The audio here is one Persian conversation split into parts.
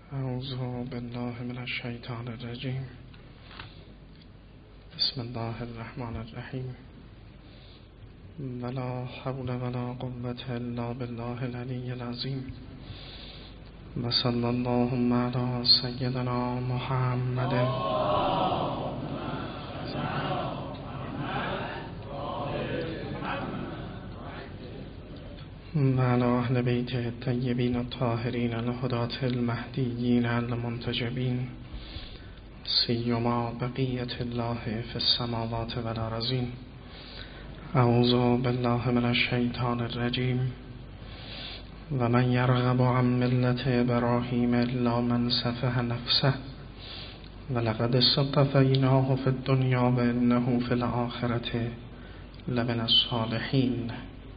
اعوذ بالله من الشیطان الرجیم. بسم الله الرحمن الرحیم. ولا حول ولا قوة الا بالله العلی العظیم. و صلی اللهم علی سیدنا محمد و علی اهل بیته الطیبین الطاهرین الهداة المهدیین المنتجبین، سیما بقیة الله فی السماوات و الارضین. اعوذ بالله من الشیطان الرجیم. و من یرغب عن ملة ابراهیم الا من سفه نفسه ولقد اصطفیناه فی الدنیا و انه فی الآخرة لمن الصالحین.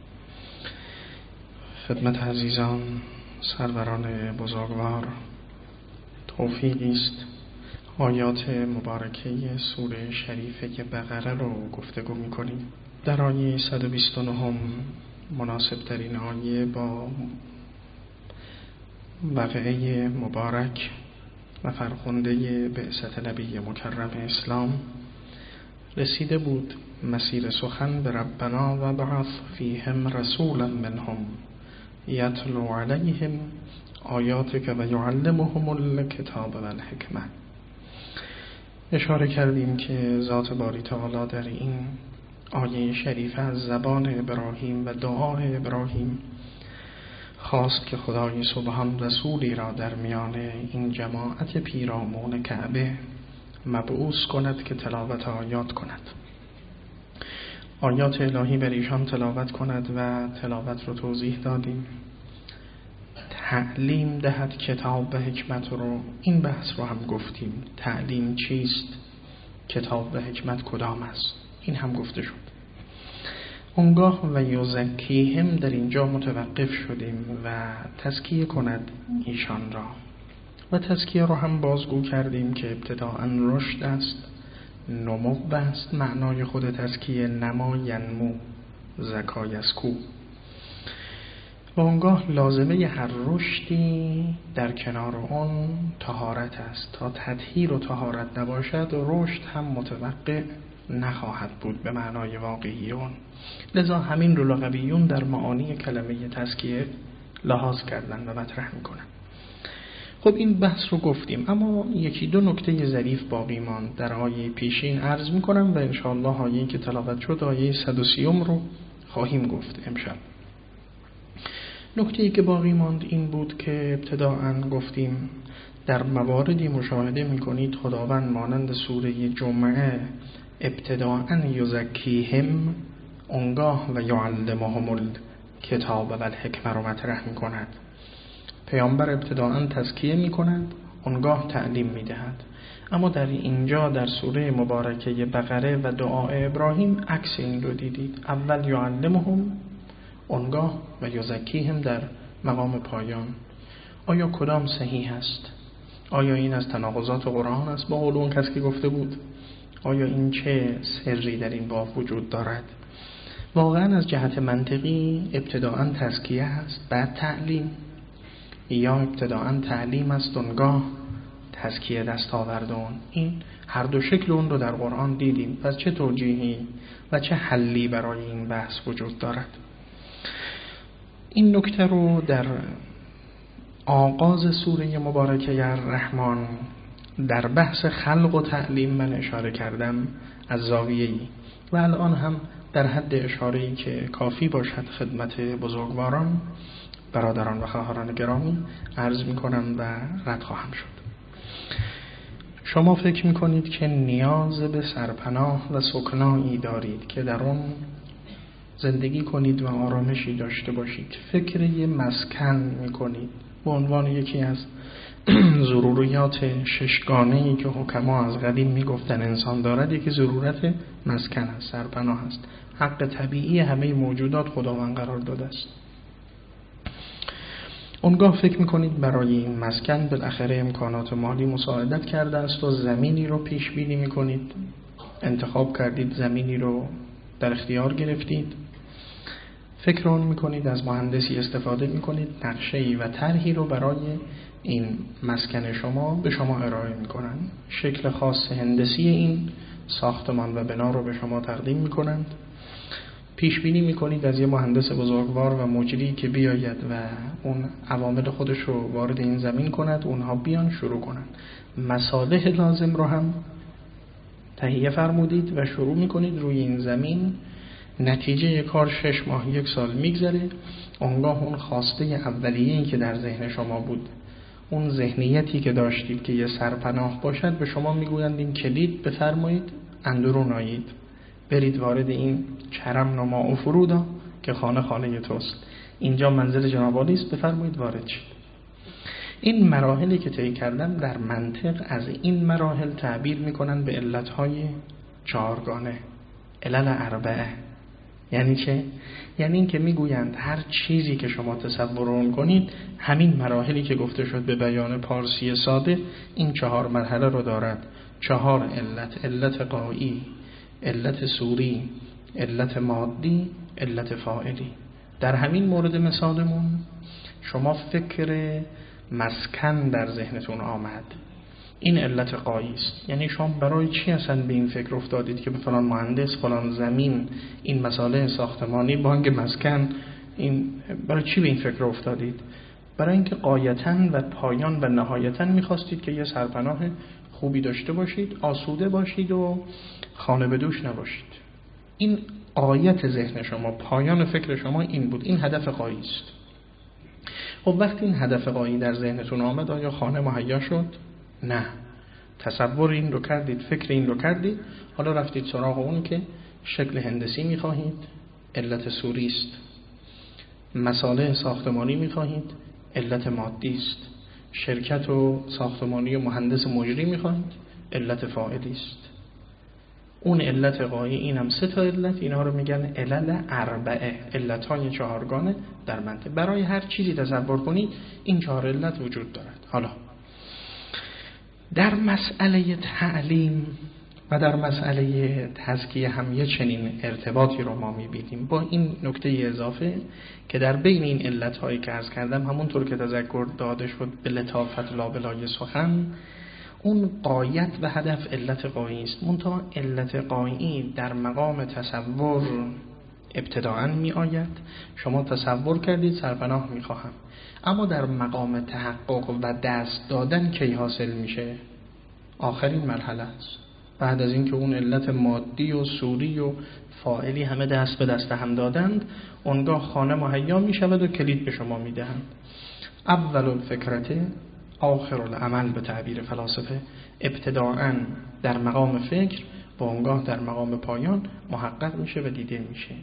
خدمت عزیزان، سروران بزرگوار، توفیقی است آیات مبارکه سوره شریفه بقره رو گفتگو می‌کنیم. در آیه 129 مناسب ترین آیه با واقعه مبارک و فرخنده بعثت نبی مکرم اسلام رسیده بود. مسیر سخن به ربنا و بعث فیهم رسولا منهم یتلو علیهم آیاتک و یعلمهم الکتاب و الحکمه. اشاره کردیم که ذات باری تعالی در این آیه شریفه از زبان ابراهیم و دعای ابراهیم خواست که خدای سبحان رسولی را در میان این جماعت پیرامون کعبه مبعوث کند که تلاوت آیات کند، آیات الهی بر ایشان تلاوت کند و تلاوت رو توضیح دادیم. تعلیم دهد کتاب و حکمت رو، این بحث رو هم گفتیم. تعلیم چیست؟ کتاب و حکمت کدام است؟ این هم گفته شد. اونگاه و یزکیهم در اینجا متوقف شدیم و تزکیه کند ایشان را، و تزکیه رو هم بازگو کردیم که ابتداءً رشد است، نمو است. معنای خود تزکیه نما ینمو، زکای از کو. و اونگاه لازمه هر رشدی در کنار اون طهارت است. تا تطهیر و طهارت نباشد رشد هم متوقع نخواهد بود به معنای واقعی اون. لذا همین رو لغویون در معانی کلمه تزکیه لحاظ کردن و مطرح میکنن. خب این بحث رو گفتیم، اما یکی دو نکته ظریف باقی ماند. در آیه پیشین عرض میکنم و انشاءالله آیه‌ای که تلاوت شد آیه 130 رو خواهیم گفت امشب. نکته‌ای که باقی ماند این بود که ابتداءً گفتیم در مواردی مشاهده میکنید خداوند مانند سوره جمعه ابتداءً یزکیهم، اونگاه و یعلمهم الکتاب و الحکمه رو مطرح میکند. پیامبر ابتداءً تزکیه میکند، اونگاه تعلیم میدهد. اما در اینجا در سوره مبارکه بقره و دعای ابراهیم عکس این رو دیدید. اول یعلمهم، اونگاه و یزکیهم در مقام پایان. آیا کدام صحیح است؟ آیا این از تناقضات قرآن است با قول اون کسی که گفته بود؟ آیا این چه سری در این باب وجود دارد؟ واقعا از جهت منطقی ابتداءً تزکیه است بعد تعلیم، یا ابتداءً تعلیم است اونگاه تزکیه دست آوردون؟ این هر دو شکل اون رو در قرآن دیدیم. پس چه توجیهی و چه حلی برای این بحث وجود دارد؟ این نکته رو در آغاز سوره مبارکه الرحمن در بحث خلق و تعلیم من اشاره کردم از زاویه‌ای، و الان هم در حد اشاره‌ای که کافی باشد خدمت بزرگواران، برادران و خواهران گرامی عرض می‌کنم و رد خواهم شد. شما فکر می‌کنید که نیاز به سرپناه و سکنایی دارید که در اون زندگی کنید و آرامشی داشته باشید. فکر یه مسکن می‌کنید به عنوان یکی از ضروریات ششگانه‌ای که حکما از قدیم میگفتن انسان دارد. یکی ضرورت مسکن است، سرپناه است. حق طبیعی همه موجودات خداوند قرار داده است. اونگاه فکر میکنید برای این مسکن بالاخره امکانات مالی مساعدت کرده است و زمینی رو پیش بینی میکنید، انتخاب کردید، زمینی رو در اختیار گرفتید. فکر اون میکنید، از مهندسی استفاده میکنید، نقشه‌ای و طرحی رو برای این مسکن شما به شما ارائه میکنن، شکل خاص هندسی این ساختمان و بنا رو به شما تقدیم میکنند. پیش بینی میکنید از یه مهندس بزرگوار و مجری که بیاید و اون عوامل خودش رو وارد این زمین کند، اونها بیان شروع کنند، مصالح لازم رو هم تهیه فرمودید و شروع میکنید روی این زمین. نتیجه کار 6 ماه 1 سال میگذره. اونگاه اون خواسته اولیه‌ای که در ذهن شما بود، اون ذهنیتی که داشتید که یه سرپناه باشد، به شما میگویند این کلید بفرمایید اندرون آیید، برید وارد این کرم نما و فرودا که خانه خانه توست، اینجا منزل جناب عالی است، بفرمایید وارد شید. این مراحلی که طی کردم در منطق از این مراحل تعبیر میکنن به علتهای 4گانه، علل 4. یعنی چه؟ یعنی این که میگویند هر چیزی که شما تصور کنید، همین مراحلی که گفته شد به بیان پارسی ساده، این 4 مرحله رو دارد. 4 علت: علت غایی، علت صوری، علت مادی، علت فاعلی. در همین مورد مثالمون شما فکر مسکن در ذهنتون آمد، این علت غایی است. یعنی شما برای چی اصلا به این فکر افتادید که به فلان مهندس فلان زمین این مساله ساختمانی بانک مسکن، این برای چی به این فکر افتادید؟ برای اینکه غایتاً و پایان و نهایتاً می‌خواستید که یه سرپناه خوبی داشته باشید، آسوده باشید و خانه به دوش نباشید. این غایت ذهن شما، پایان فکر شما این بود، این هدف غایی است. خب وقتی این هدف غایی در ذهنتون آمد، آیا خانه مهیا شد؟ نه. تصور این رو کردید، فکر این رو کردید، حالا رفتید سراغ اون که شکل هندسی می‌خواهید، علت صوری است. مساله ساختمانی می‌خواهید، علت مادی است. شرکت و ساختمانی و مهندس مجری می‌خواهید، علت فاعلی است. اون علت غایی، این هم 3 تا علت، اینها رو میگن علل 4، علت‌های 4گانه در منطق. برای هر چیزی تصور کنید این 4 علت وجود دارد. حالا در مسئله تعلیم و در مسئله تزکیه هم یه چنین ارتباطی رو ما می‌بینیم، با این نکته اضافه که در بین این علت‌هایی که عرض کردم، همونطور که تذکر داده شد به لطافت لابلای سخن، اون غایت و هدف علت غایی است. منتها علت غایی در مقام تصور ابتداءً می آید. شما تصور کردید سرپناه می خواهم، اما در مقام تحقق و دست دادن کی حاصل میشه؟ آخرین مرحله است. بعد از اینکه اون علت مادی و صوری و فاعلی همه دست به دست هم دادند، اونگاه خانه مهیا می شود و کلید به شما می دهند. اول الفکرته آخر العمل به تعبیر فلاسفه، ابتداءً در مقام فکر و اونگاه در مقام پایان محقق میشه و دیده میشه.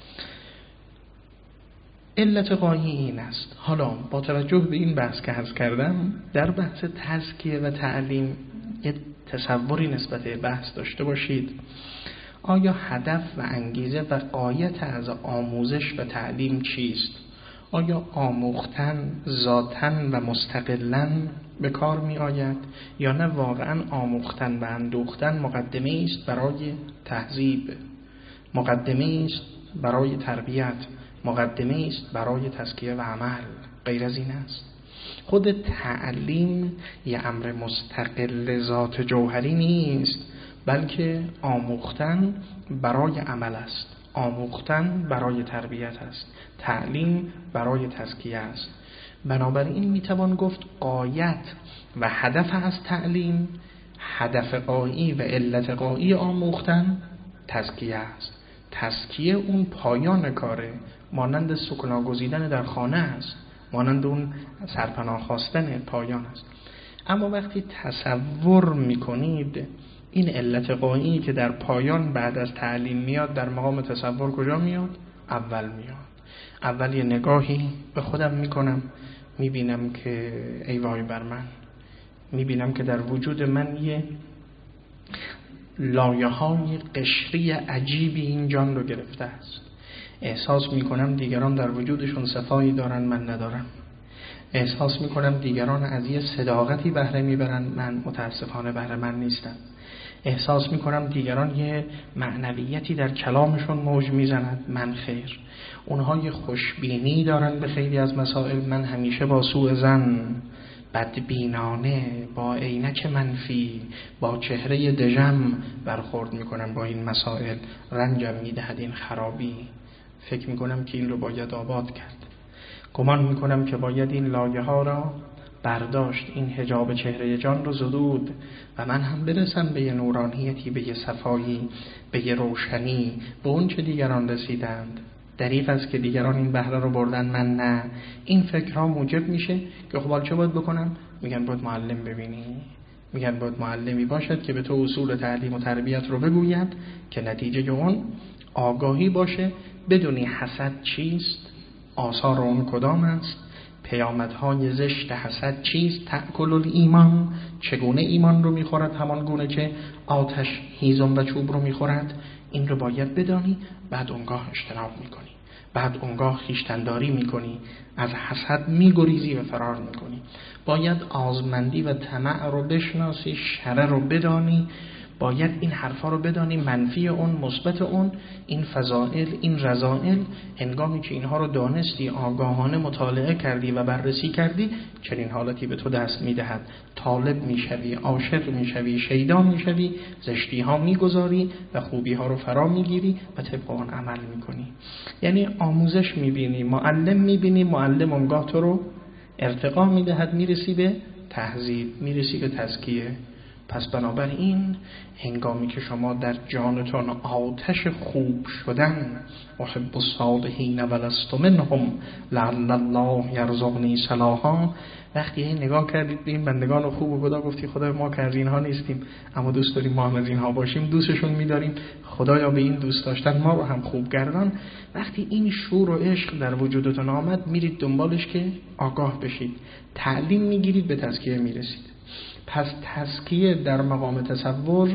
علت غایی این است. حالا با توجه به این بحث که عرض کردم، در بحث تزکیه و تعلیم یه تصوری نسبت بحث داشته باشید. آیا هدف و انگیزه و غایت از آموزش و تعلیم چیست؟ آیا آموختن ذاتاً و مستقلاً به کار می آید یا نه واقعاً آموختن و اندوختن مقدمه است برای تهذیب، مقدمه است برای تربیت، مقدمه است برای تزکیه و عمل؟ غیر از این است. خود تعلیم یه امر مستقل ذات جوهری نیست، بلکه آموختن برای عمل است، آموختن برای تربیت است، تعلیم برای تزکیه است. بنابراین میتوان گفت غایت و هدف از تعلیم، هدف غایی و علت غایی آموختن تزکیه است. تزکیه اون پایان کاره، مانند سکنا گزیدن در خانه است، مانند اون سرپناه خواستن پایان است. اما وقتی تصور میکنید این علت غایی که در پایان بعد از تعلیم میاد، در مقام تصور کجا میاد؟ اول میاد. اول یه نگاهی به خودم میکنم، میبینم که ای وای بر من، میبینم که در وجود من یه لایه‌های قشری عجیبی این جان رو گرفته است. احساس میکنم دیگران در وجودشون صفایی دارن من ندارم. احساس میکنم دیگران از یه صداقتی بهره میبرن من متاسفانه بهره من نیستم. احساس میکنم دیگران یه معنویتی در کلامشون موج میزند، من خیر. اونها یه خوشبینی دارن به خیلی از مسائل، من همیشه با سوء ظن، بدبینانه، با عینک منفی، با چهره دژم برخورد میکنم با این مسائل. رنجم میدهد این خرابی. فکر میکنم که این رو باید آباد کرد. گمان میکنم که باید این لایه ها را برداشت، این حجاب چهره جان رو زدود و من هم برسم به یه نورانیتی، به یه صفایی، به یه روشنی، به اون چه دیگران رسیدند. دریغ است که دیگران این بهره رو بردن، من نه. این فکرها موجب میشه که خب چه باید بکنم؟ میگن باید معلم ببینی، میگن باید معلمی باشد که به تو اصول تعلیم و تربیت رو بگوید که نتیجه اون آگاهی باشه، بدونی حسد چیست، آثار اون کدام است، پیامدهای زشت حسد چیست، تأکل الایمان، چگونه ایمان رو میخورد، همان گونه که آتش هیزم و چوب رو میخورد. این رو باید بدانی، بعد اونگاه اجتناب میکنی، بعد اونگاه خویشتن‌داری میکنی، از حسد میگریزی و فرار میکنی. باید آزمندی و طمع رو بشناسی، شر رو بدانی، باید این حرفا رو بدانی، منفی اون، مثبت اون، این فضائل، این رذائل. هنگامی که اینها رو دانستی، آگاهانه مطالعه کردی و بررسی کردی، چنین حالتی به تو دست میدهد. طالب میشوی، عاشق میشوی، شیدا میشوی، زشتی ها میگذاری و خوبی ها رو فرا میگیری و طبق آن عمل میکنی. یعنی آموزش میبینی، معلم میبینی، معلم اونگاه تو رو ارتقا میدهد، میرسی به تهذیب، میرسی به تزکیه. پس بنابراین هنگامی که شما در جانتون آتش خوب شدن، احب الصالحین ولست منهم لعل الله یرزقنی صلاحا، وقتی نگاه کردید به این بندگان خوب و خدا گفتی خدای ما که از اینها نیستیم اما دوست داریم ما هم از اینها باشیم، دوستشون می‌داریم، خدایا به این دوست داشتن ما رو هم خوب گردان. وقتی این شور و عشق در وجودتون آمد، میرید دنبالش که آگاه بشید، تعلیم میگیرید، به تزکیه میرسید. پس تزکیه در مقام تصور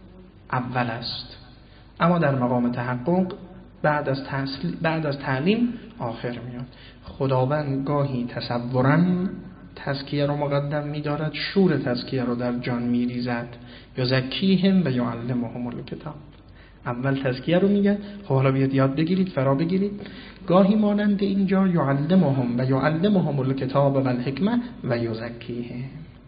اول است، اما در مقام تحقق بعد از تعلیم آخر میاد. خداوند گاهی تصوراً تزکیه رو مقدم می‌دارد، شور تزکیه رو در جان می‌ریزد. یزکیهم و یعلمهم الکتاب. اول تزکیه رو میگه، خب حالا بیاد یاد بگیرید، فرا بگیرید. گاهی مانند اینجا یعلمهم و یعلمهم الکتاب و الحکمه و یزکیهم،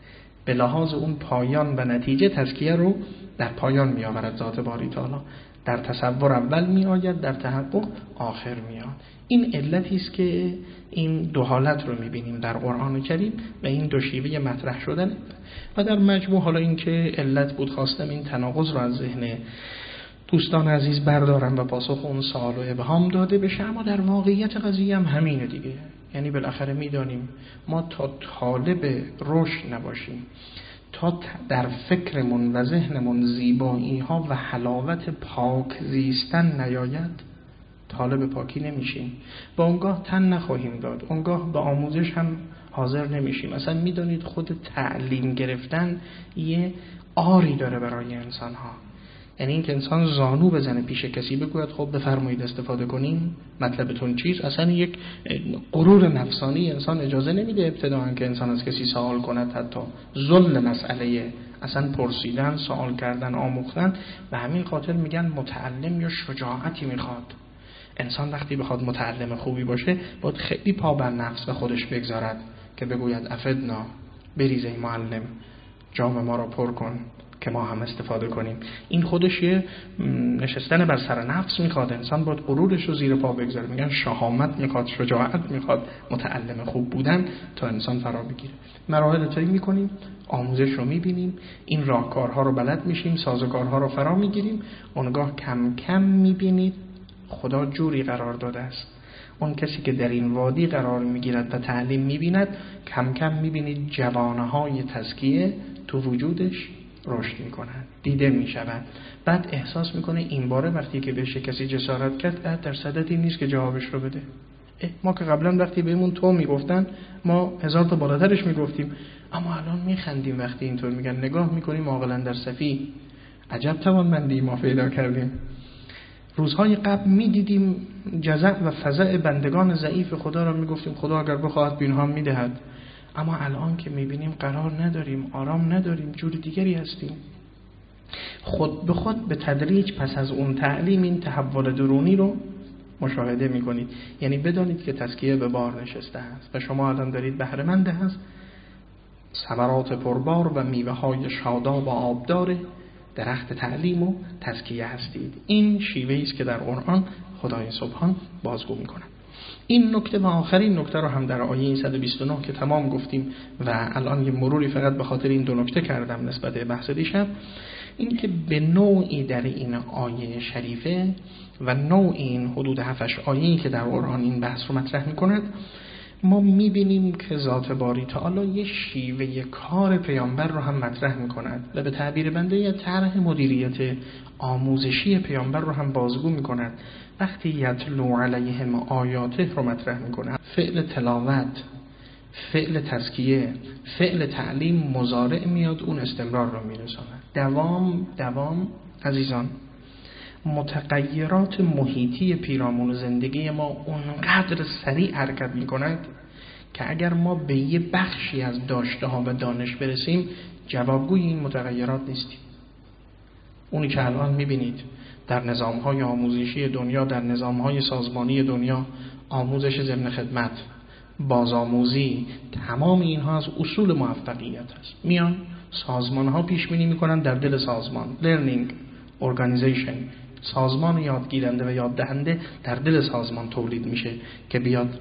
به لحاظ اون پایان و نتیجه تزکیه رو در پایان می آورد ذات باری تعالی. در تصور اول می آید، در تحقق آخر می آید. این علتی است که این دو حالت رو می بینیم در قرآن کریم و این دو شیوه مطرح شدن. و در مجموع حالا این که علت بود خواستم این تناقض رو از ذهن دوستان عزیز بردارم و پاسخ اون سوال و ابهام داده بشه. اما در واقعیت قضیه هم همینه دیگه. یعنی بالاخره میدانیم ما تا طالب رشد نباشیم، تا در فکرمون و ذهنمون زیبایی ها و حلاوت پاک زیستن نیاید، طالب پاکی نمیشیم. با اونگاه تن نخواهیم داد، اونگاه به آموزش هم حاضر نمیشیم. اصلا میدانید خود تعلیم گرفتن یه آری داره برای انسان ها. یعنی این که انسان زانو بزنه پیش کسی بگوید خب بفرمایید استفاده کنیم، مطلبتون چیست، اصلا یک غرور نفسانی انسان اجازه نمیده ابتداً که انسان از کسی سوال کند. حتی ذل مسئله اصلا پرسیدن، سوال کردن، آموختن. و همین خاطر میگن متعلم یا شجاعتی میخواد. انسان وقتی بخواد متعلم خوبی باشه باید خیلی پا بر نفس و خودش بگذارد که بگوید افدنا، بریز ای معلم، جام ما را پر کن که ما هم استفاده کنیم. این خودش یه نشستن بر سر نفس میخواد. انسان باید غرورش رو زیر پا بگذاره. میگن شهامت میخواد، شجاعت میخواد، متعلم خوب بودن تا انسان فرا بگیره. مراحل طی میکنیم، آموزش رو میبینیم، این راهکارها رو بلد میشیم، سازوکارها رو فرا میگیریم. اونگاه کم کم میبینید خدا جوری قرار داده است. اون کسی که در این وادی قرار میگیرد و تعلیم میبیند، کم کم میبینید جوانه‌های تزکیه تو وجودش رشد میکنن، دیده میشون. بعد احساس میکنه این باره وقتی که بهش کسی جسارت کرد در صددی نیست که جوابش رو بده. ما که قبلا وقتی بهمون تو میگفتن ما هزار تا بالاترش میگفتیم، اما الان میخندیم وقتی اینطور میگن. نگاه میکنیم عاقلا در صفی، عجب توانمندی ما پیدا کردیم. روزهای قبل میدیدیم جزع و فزع بندگان ضعیف خدا را میگفتیم خدا اگر بخواهد به اینها میدهد. اما الان که میبینیم قرار نداریم، آرام نداریم، جور دیگری هستیم. خود به خود به تدریج پس از اون تعلیم این تحول درونی رو مشاهده میکنید. یعنی بدانید که تزکیه به بار نشسته است و شما الان دارید بهره مند از ثمرات پربار و میوه های شاداب و آبدار درخت تعلیم و تزکیه هستید. این شیوهی است که در قرآن خدای سبحان بازگو میکنه. این نکته و آخرین نکته رو هم در آیه 129 که تمام گفتیم و الان یه مروری فقط به خاطر این دو نکته کردم نسبت به بحث دیشب، این که به نوعی در این آیه شریفه و نوعی این حدود 7 آیه‌ای که در قرآن این بحث رو مطرح می‌کند، ما می‌بینیم که ذات باری تعالی یه شیوه کار پیامبر رو هم مطرح می‌کند و به تعبیر بنده یه طرح مدیریت آموزشی پیامبر رو هم بازگو می‌کند. وقتی یتلو علیهم آیاته رو مطرح می‌کند، فعل تلاوت، فعل تزکیه، فعل تعلیم مضارع میاد، اون استمرار رو میرساند. دوام عزیزان، متغیرات محیطی پیرامون زندگی ما اونقدر سریع حرکت میکند که اگر ما به یه بخشی از داشته ها و دانش برسیم جوابگوی این متغیرات نیستیم. اونی که الان میبینید در نظام‌های آموزشی دنیا، در نظام‌های سازمانی دنیا، آموزش ضمن خدمت، بازآموزی، تمام اینها از اصول موفقیت است. میان سازمان‌ها پیش بینی می‌کنن در دل سازمان، learning organization، سازمان یادگیرنده و یاد دهنده در دل سازمان تولید میشه که بیاد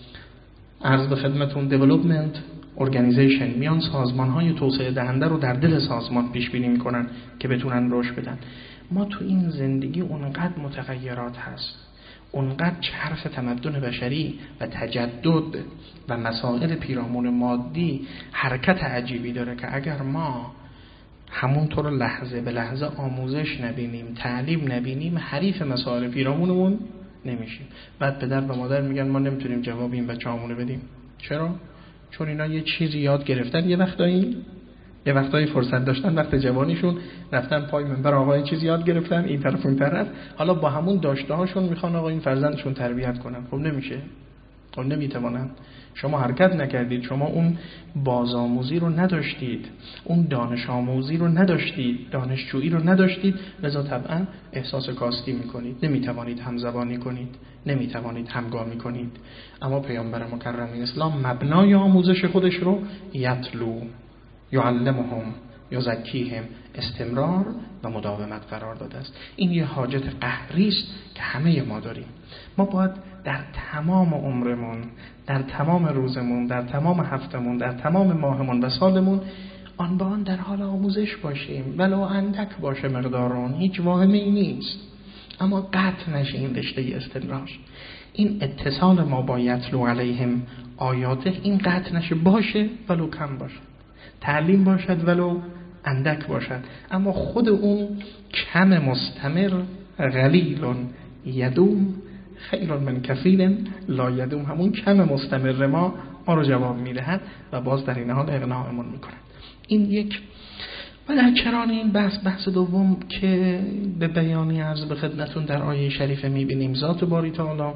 عرض به خدمتون development organization، میان سازمان‌های توسعه دهنده رو در دل سازمان پیش بینی می‌کنن که بتونن رشد بدن. ما تو این زندگی اونقدر متغیرات هست، اونقدر چرخ تمدن بشری و تجدد و مسائل پیرامون مادی حرکت عجیبی داره که اگر ما همونطور لحظه به لحظه آموزش نبینیم، تعلیم نبینیم، حریف مسائل پیرامونمون نمیشیم. بعد پدر و مادر میگن ما نمیتونیم جواب این بچه‌هامونو بدیم. چرا؟ چون اینا یه چیزی یاد گرفتن، یه وقتایی فرصت داشتن، وقت جوانیشون رفتن پای منبر آقا چیز یاد گرفتن، این طرف اون طرف، حالا با همون داشته هاشون میخوان آقا این فرزندشون تربیت کنن. خب نمیشه، خب نمیتونن. شما حرکت نکردید، شما اون بازآموزی رو نداشتید، اون دانش آموزی رو نداشتید، دانشجویی رو نداشتید، لذا طبعا احساس کاستی میکنید، نمیتوانید همزبانی کنید، نمیتوانید همگامی کنید. اما پیامبر مکرم اسلام مبنای آموزش خودش رو یتلو، یعلمهم، یزکیهم، استمرار و مداومت قرار داده است. این یه حاجت قهری است که همه ما داریم. ما باید در تمام عمرمون، در تمام روزمون، در تمام هفتمون، در تمام ماهمون و سالمون آن به آن در حال آموزش باشیم، ولو اندک باشه مقدارون، هیچ واهمه ای نیست، اما قطع نشه این رشته استمرار. این اتصال ما با یتلو علیهم آیاته این قطع نشه، باشه ولو کم باشه، تعلیم باشد ولو اندک باشد، اما خود اون کم مستمر، قلیل یدوم خیر من کثیر لا یدوم، همون کم مستمر ما رو جواب میدهد و باز در این حال اقناعمون میکنه. این یک. و در کران این بحث دوم که به بیانی عرض به خدمتون در آیه شریفه میبینیم، ذات باری تعالی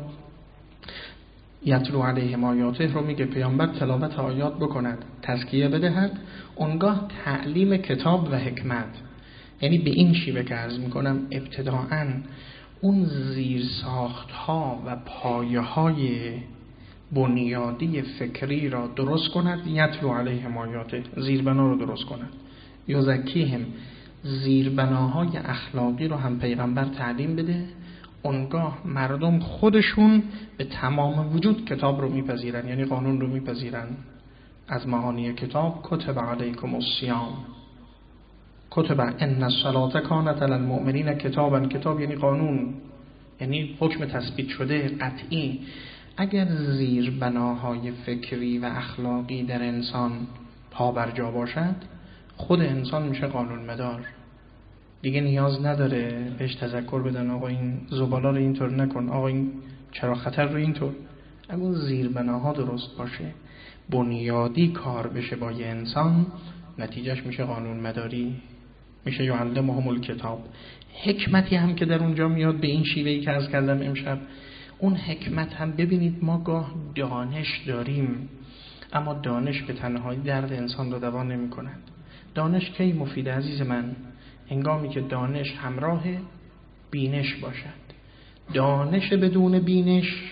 یتلو علیهم آیاته رو میگه پیامبر تلاوت آیات بکند، تزکیه بدهد، اونگاه تعلیم کتاب و حکمت. یعنی به این شیوه که عرض میکنم ابتداعاً اون زیرساخت ها و پایه های بنیادی فکری را درست کند، یتلو علیهم آیاته، زیربنا رو درست کند، یزکیهم، زیربناهای اخلاقی رو هم پیغمبر تعلیم بده، اونگاه مردم خودشون به تمام وجود کتاب رو میپذیرن، یعنی قانون رو میپذیرن. از معانی کتاب کتب علیکم الصیام، کتب ان الصلاة کانت علی المؤمنین کتابا، کتاب یعنی قانون، یعنی حکم تثبیت شده قطعی. اگر زیر بناهای فکری و اخلاقی در انسان پا بر جا باشد، خود انسان میشه قانون مدار، دیگه نیاز نداره بهش تذکر بدن آقا این زباله رو اینطور نکن، آقا این چرا خطر رو اینطور. اگر زیربناها درست باشه، بنیادی کار بشه با یه انسان، نتیجهش میشه قانون مداری، میشه یعلمهم الکتاب. حکمتی هم که در اونجا میاد به این شیوهی که عرض کردم امشب، اون حکمت هم ببینید ما گاه دانش داریم اما دانش به تنهایی درد انسان رو دوا نمی کند. دانش کی مفید عزیز من؟ هنگامی که دانش همراه بینش باشد. دانش بدون بینش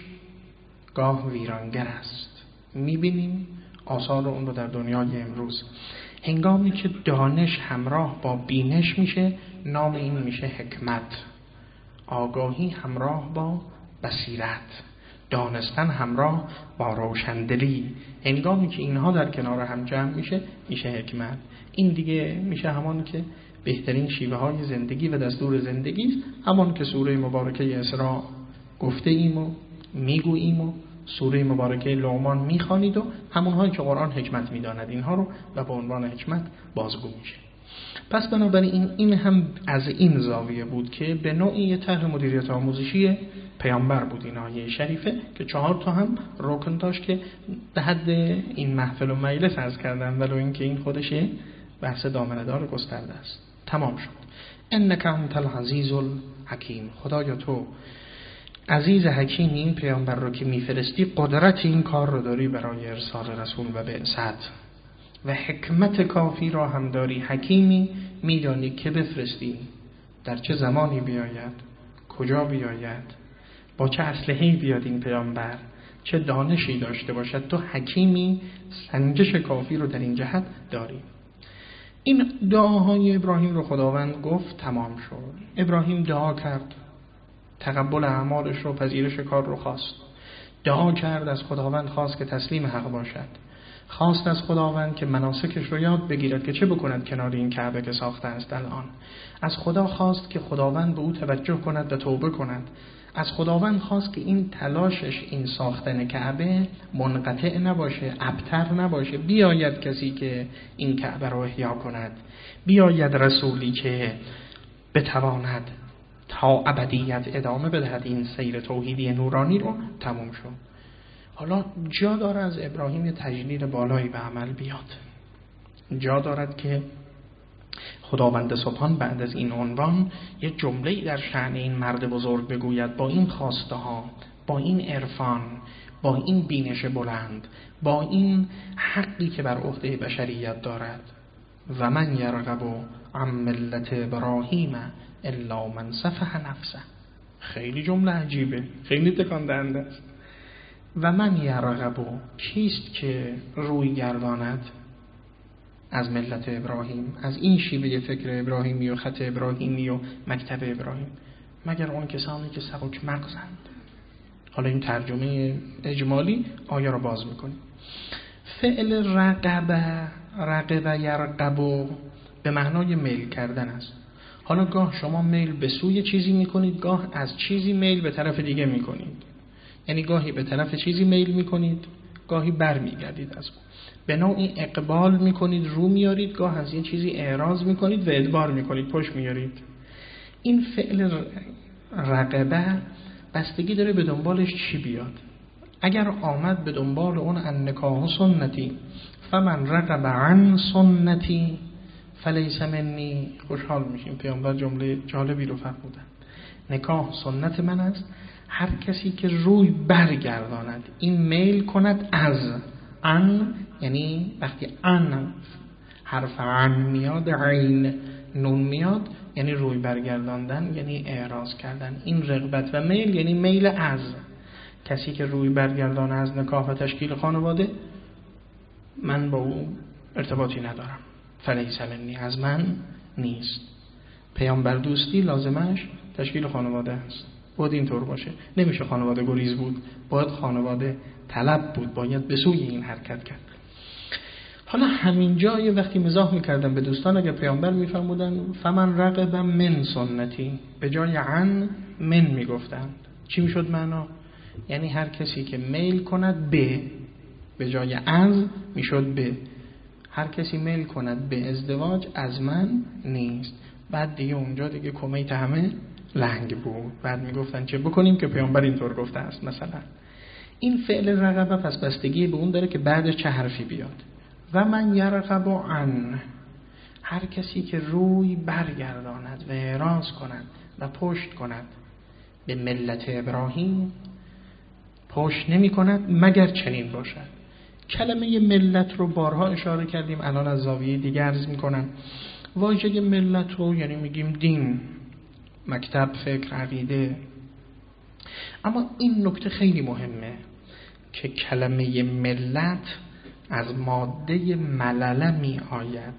گاه ویرانگر است. میبینیم آثار اون رو در دنیای امروز. هنگامی که دانش همراه با بینش میشه، نام این میشه حکمت. آگاهی همراه با بصیرت، دانستن همراه با روشندلی. هنگامی که اینها در کنار هم جمع میشه حکمت. این دیگه میشه همان که بهترین شیوه های زندگی و دستور زندگی است، همان که سوره مبارکه اسراء گفته ایم و میگوییم و سوره مبارکه لقمان میخوانید و همونهایی که قرآن حکمت میداند اینها رو و به عنوان حکمت بازگو میشه. پس بنابراین این هم از این زاویه بود که به نوعی طرح مدیریت آموزشی پیامبر بود این آیه شریفه که 4 تا هم رکن داشت که به حد این محفل و مجلس عرض کردن، ولو این که این خودش بحث دامنه‌دار گسترده است. تمام شد. انک انت العزیز الحکیم. خدایا تو عزیز حکیم، این پیامبر رو که میفرستی قدرت این کار رو داری برای ارسال رسول و بعثت و حکمت کافی را هم داری. حکیمی، میدانی که بفرستی، در چه زمانی بیاید، کجا بیاید، با چه اسلحه‌ای بیاد این پیامبر، چه دانشی داشته باشد. تو حکیمی، سنجش کافی رو در این جهت داری. این دعاهای ابراهیم رو خداوند گفت تمام شد. ابراهیم دعا کرد، تقبل اعمالش رو، پذیرش کار رو خواست. دعا کرد، از خداوند خواست که تسلیم حق باشد. خواست از خداوند که مناسکش رو یاد بگیرد که چه بکند کنار این کعبه که ساخته است الان. از خدا خواست که خداوند به او توجه کند و توبه کند. از خداوند خواست که این تلاشش، این ساختن کعبه منقطع نباشه، ابتر نباشه. بیاید کسی که این کعبه رو احیا کند، بیاید رسولی که بتواند تا ابدیت ادامه بدهد این سیر توحیدی نورانی رو. تموم شد. حالا جا داره از ابراهیم یه تجلیل بالایی به عمل بیاد. جا دارد که خداوند سبحان بعد از این عنوان یه جمله‌ای در شأن این مرد بزرگ بگوید، با این خواسته ها، با این عرفان، با این بینش بلند، با این حقی که بر عهده بشریت دارد. و من یرغب عن ملت ابراهیم الا من سفه نفسه. خیلی جمله عجیبه، خیلی تکان دهنده است. و من یرغب، کیست که روی گرداند از ملت ابراهیم، از این شیوه فکر ابراهیمی و خط ابراهیمی و مکتب ابراهیم، مگر اون کسانی که سبک مغزند. حالا این ترجمه اجمالی آیه رو باز میکنیم. فعل رغبه یرغب به معنای میل کردن است. حالا گاه شما میل به سوی چیزی میکنید، گاه از چیزی میل به طرف دیگه میکنید. یعنی گاهی به طرف چیزی میل میکنید، گاهی بر میگردید از اون. به نوعی اقبال میکنید، رو میارید، گاه از یه چیزی اعراض میکنید و ادبار میکنید، پشت میارید. این فعل رغبه بستگی داره به دنبالش چی بیاد. اگر آمد به دنبال اون النکاح سنتی فمن رغب عن سنتی فلیس منی، خوشحال میشیم. پیامبر جمله جالبی رو فرمودن، نکاح سنت من است. هر کسی که روی برگرداند، این میل کند از ان، یعنی وقتی ان حرف عن میاد، عین نون میاد، یعنی روی برگرداندن، یعنی اعراض کردن. این رغبت و میل یعنی میل از. کسی که روی برگردانه از نکاح و تشکیل خانواده، من با او ارتباطی ندارم، فلیس منی، از من نیست. پیامبر دوستی لازمش تشکیل خانواده است. باید اینطور باشه. نمیشه خانواده گریز بود، باید خانواده طلب بود، باید به سوی این حرکت کرد. حالا همین جای وقتی مزاح میکردن به دوستان، اگر پیامبر میفرمودن فمن رغب من سنتی، به جای عن من میگفتن، چی میشد معنا؟ یعنی هر کسی که میل کند به جای از میشد به. هر کسی میل کند به ازدواج از من نیست. بعد دیگه اونجا دیگه کمیت همه لنگ بود. بعد میگفتن چه بکنیم که پیامبر اینطور گفته است. مثلا این فعل رغبه پس بستگی به اون داره که بعدش چه حرفی بیاد. و من یرغب عن، هر کسی که روی برگرداند و اعراض کند و پشت کند به ملت ابراهیم، پشت نمی کند مگر چنین باشد. کلمه ملت رو بارها اشاره کردیم، الان از زاویه دیگه عرض می کنم. واژه ملت رو یعنی میگیم دین، مکتب، فکر، عقیده. اما این نکته خیلی مهمه که کلمه ملت از ماده ملله می آید،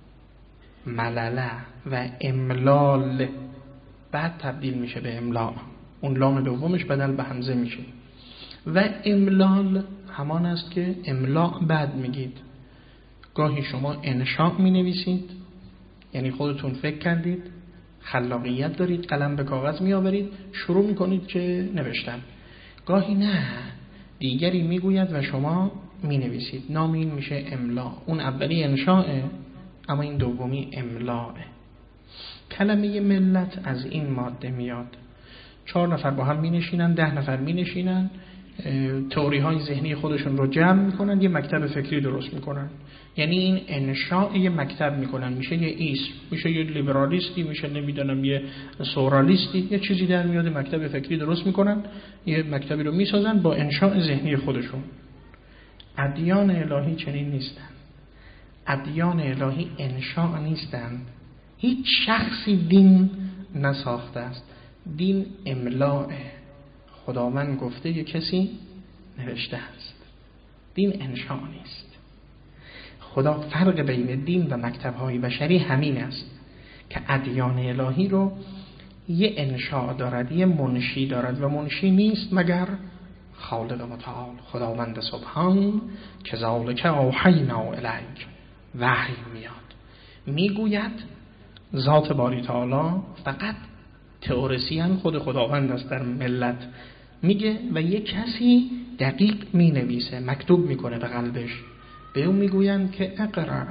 ملله و املال، بعد تبدیل میشه به املا، اون لام دومش بدل به همزه میشه و املال همان است که املا بعد میگید. گاهی شما انشاء می نویسید، یعنی خودتون فکر کردید، خلاقیت دارید، قلم به کاغذ می آورید، شروع می کنید که نوشتن. گاهی نه، دیگری می گوید و شما می نویسید. نام این میشه املا. اون اولی انشاءه، اما این دومی املاءه. کلمه ملت از این ماده میاد. 4 نفر با هم می نشینن، 10 نفر می نشینن، تئوری های ذهنی خودشون رو جمع میکنن، یه مکتب فکری درست میکنن. یعنی این انشاء یه مکتب میکنن، میشه یه اسم، میشه یه لیبرالیستی، میشه نمیدونم یه سورالیستی، یه چیزی در میاد، مکتب فکری درست میکنن، یه مکتبی رو میسازن با انشاء ذهنی خودشون. ادیان الهی چنین نیستن. ادیان الهی انشاء نیستن. هیچ شخصی دین نساخته است. دین املاء، خداوند گفته یه کسی نوشته است. دین انشاء نیست. خدا فرق بین دین و مکتب‌های بشری همین است که ادیان الهی رو یه انشاء دارد، یه منشی دارد و منشی نیست مگر خالق متعال، خداوند سبحان که ذالک اوحینا الیک. وحی میاد میگوید ذات باری تعالی، فقط تئوریسین خود خداوند است در ملت میگه و یک کسی دقیق مینویسه، مکتوب میکنه به قلبش. به اون میگویند که اقرأ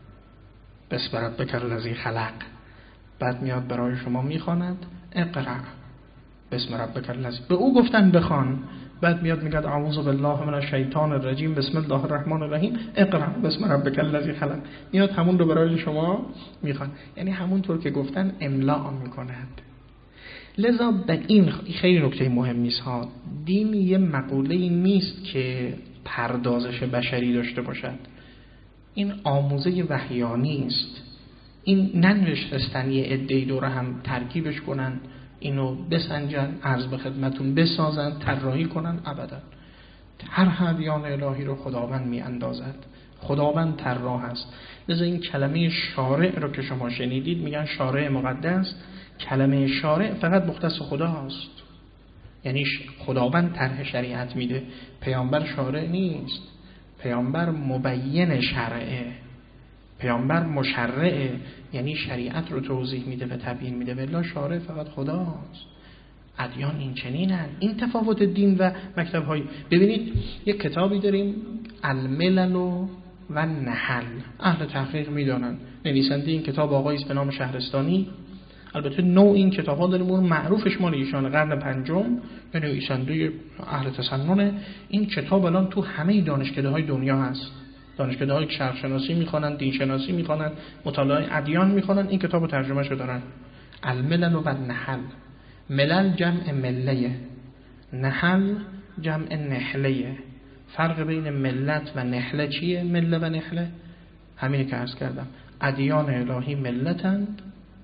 بسم ربک الذی خلق، بعد میاد برای شما میخواند اقرأ بسم ربک الذی، به او گفتن بخوان، بعد میاد میگه اعوذ بالله من الشیطان الرجیم بسم الله الرحمن الرحیم اقرأ بسم ربک الذی خلق، میاد همون رو برای شما میخوان، یعنی همونطور که گفتن املا میکنند. لذا به این خیلی نکته مهمی است ها. دین یه مقوله‌ای نیست که پردازش بشری داشته باشد. این آموزه وحیانی است. این ننشستن یه عده‌ای دور هم ترکیبش کنن، اینو بسنجن، عرض به خدمتون بسازن، طراحی کنن، ابدا. هر ادیان الهی رو خداوند میاندازد. خداوند طراح است. لذا این کلمه شارع رو که شما شنیدید میگن شارع مقدس، کلمه شارع فقط مختص خداست. یعنی خداوند طرح شریعت میده، پیامبر شارع نیست. پیامبر مبین شرعه، پیامبر مشرعه، یعنی شریعت رو توضیح میده و تبیین میده، ولی شارع فقط خداست. ادیان این چنینن. این تفاوت دین و مکتب‌های. ببینید یک کتابی داریم الملل و نحل، اهل تحقیق میدانن، نویسنده این کتاب آقایی است به نام شهرستانی. البته نوع این کتاب‌ها داریم، اون معروفش مال ایشان قرن پنجم، یعنی نویسنده اهل تسنن. این کتاب الان تو همه دانشکده‌های دنیا هست. دانشکده‌های شرق شناسی می‌خوانن، دین شناسی می‌خوانن، مطالعه ادیان می‌خوانن، این کتابو ترجمه‌شو دارن. الملل و نحل. ملل جمع مله، نحل جمع نحله. فرق بین ملت و نحله چیه؟ مله و نحله همینه که عرض کردم. ادیان الهی ملتند،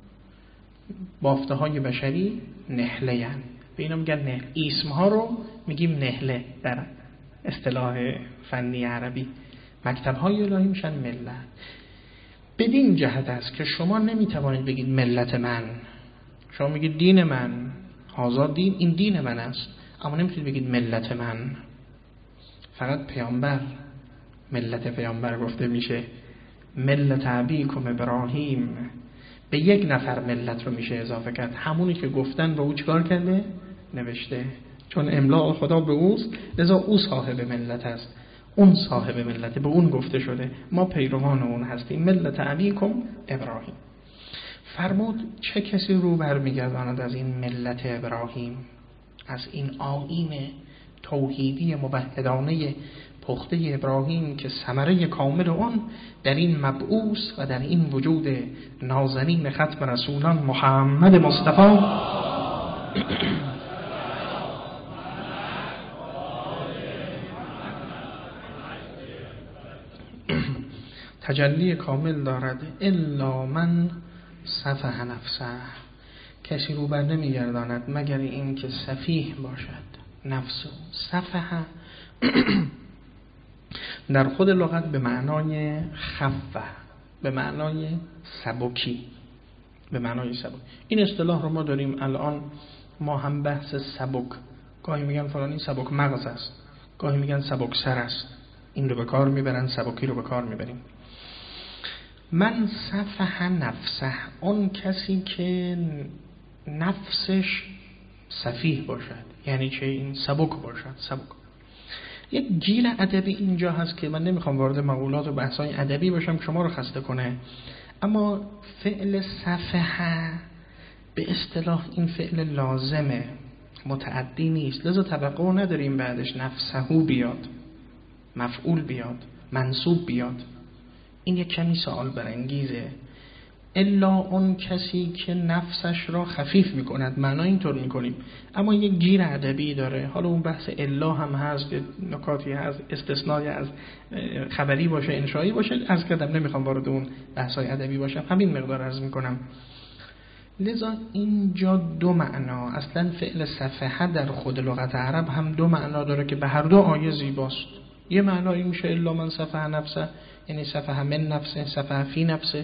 بافته های بشری نحله هن. به اینا میگن نحله. اسم ها رو میگیم نحله در اصطلاح فنی عربی. مکتب های الهی میشن ملت. بدین جهت است که شما نمیتوانید بگید ملت من، شما میگید دین من، هذا دین، این دین من است، اما نمیتونید بگید ملت من. فقط پیامبر ملت پیامبر گفته میشه. ملت ابیکم ابراهیم، به یک نفر ملت رو میشه اضافه کرد، همونی که گفتن به او چیکار کرده؟ نوشته. چون املاء خدا به اوست، لذا او صاحب ملت است، اون صاحب ملت، به اون گفته شده، ما پیروان اون هستیم. ملت ابیکم ابراهیم. فرمود چه کسی رو برمیگرداند از این ملت ابراهیم، از این آیین توحیدی موحدانه پخته ابراهیم که ثمره کامل اون در این مبعوث و در این وجود نازنین ختم رسولان محمد مصطفی تجلی کامل دارد. الا من سفه نفسه، کسی رو بر نمیگرداند مگر این که سفیه باشد. نفس سفه در خود لغت به معنای خفه، به معنای سبکی، به معنای سبک. این اصطلاح رو ما داریم الان، ما هم بحث سبک، گاهی میگن فلانی سبک مغز است، گاهی میگن سبک سر است، این رو به کار میبرن، سبکی رو به کار میبریم. من سفه نفسه، اون کسی که نفسش سفیه باشد. یعنی چه؟ این سبک باشد. سبک. یک گیر ادبی اینجا هست که من نمیخوام وارد مقولات و بحث‌های ادبی باشم که شما رو خسته کنه، اما فعل سفه به اصطلاح این فعل لازمه، متعدی نیست، لذا توقع نداریم بعدش نفسهو بیاد، مفعول بیاد، منصوب بیاد. این یک کمی سوال برانگیزه. الا اون کسی که نفسش را خفیف میکند، معنا اینطور میکنیم، اما یک گیر ادبی داره. حالا اون بحث الا هم هست، نکاتی هست، استثنایی از خبری باشه، انشایی باشه، از کردم نمیخوام وارد اون بحث‌های ادبی باشم، همین مقدار عرض میکنم. لذا اینجا دو معنا، اصلا فعل سفه در خود لغت عرب هم دو معنا داره که به هر دو آیه زیباست. یه معنایی میشه الا من سفه نفسه، یعنی سفه من نفسه، سفه فی نفسه.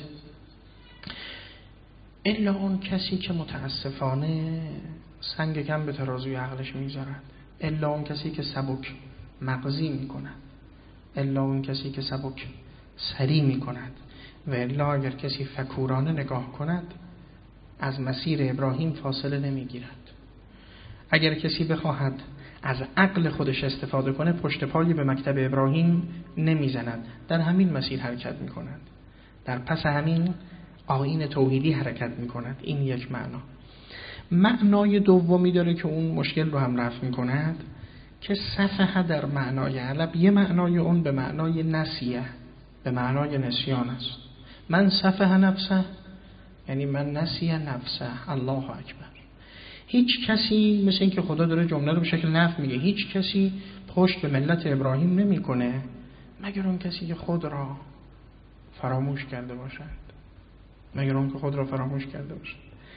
الا اون کسی که متاسفانه سنگ کم به ترازوی عقلش میذارد، الا اون کسی که سبک مغزی میکند، الا اون کسی که سبک سری میکند. و الا اگر کسی فکورانه نگاه کند از مسیر ابراهیم فاصله نمیگیرد. اگر کسی بخواهد از عقل خودش استفاده کنه پشت پایی به مکتب ابراهیم نمیزند، در همین مسیر حرکت میکند، در پس همین آیین توحیدی حرکت میکند. این یک معنا. معنای دومی داره که اون مشکل رو هم رفع میکند، که سفه در معنای عرب یه معنای اون به معنای نسیه، به معنای نسیان است. من سفه نفسه یعنی من نسیه نفسه. الله اکبر. هیچ کسی، مثل این که خدا داره جمله رو به شکل نفی میگه، هیچ کسی پشت به ملت ابراهیم نمیکنه مگر اون کسی که خود را فراموش کرده باشد، مگر اون که خود را فراموش کرده باشد.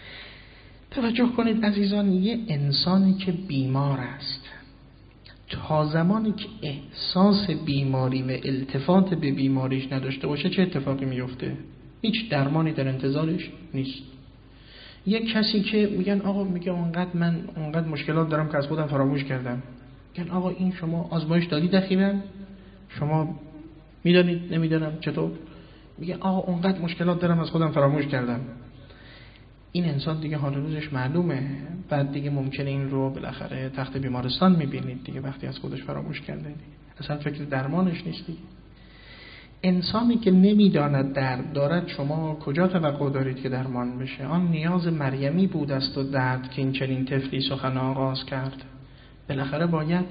توجه کنید عزیزان، یه انسانی که بیمار است تا زمانی که احساس بیماری و التفات به بیماریش نداشته باشه چه اتفاقی میفته؟ هیچ درمانی در انتظارش نیست. یک کسی که میگن آقا، میگه من اونقدر مشکلات دارم که از خودم فراموش کردم، میگن آقا این شما آزمایش دادید اخیراً؟ شما میدانید؟ نمیدانم چطور؟ میگه آقا اونقدر مشکلات دارم از خودم فراموش کردم. این انسان دیگه حال روزش معلومه، بعد دیگه ممکنه این رو بالاخره تخت بیمارستان میبینید دیگه وقتی از خودش فراموش کرده دیگه. اصلا فکر درمانش نیست دیگه. انسانی که نمیداند درد دارد شما کجا توقع دارید که درمان بشه؟ آن نیاز مریمی بود است و درد که این چنین طفلی سخن آغاز کرد. بالاخره باید